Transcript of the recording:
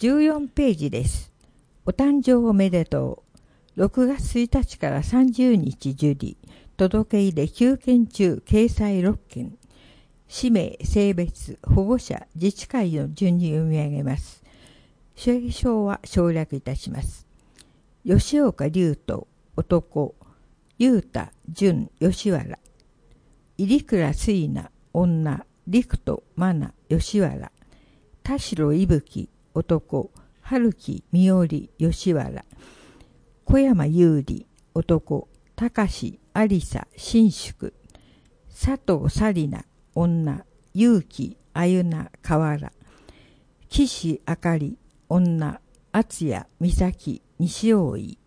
14ページです。お誕生おめでとう。6月1日から30日受理。届け入れ9件中掲載6件。氏名、性別、保護者、自治会の順に読み上げます。主称は省略いたします。吉岡龍斗、男。雄太、淳、吉原。入倉水菜、女。陸斗、真菜、吉原。田代伊吹、男。春木、三織、吉原。小山優里、男。高志、有沙、新宿。佐藤紗理奈、女。結城、歩名、河原。岸あかり、女。厚谷、美咲、西大井。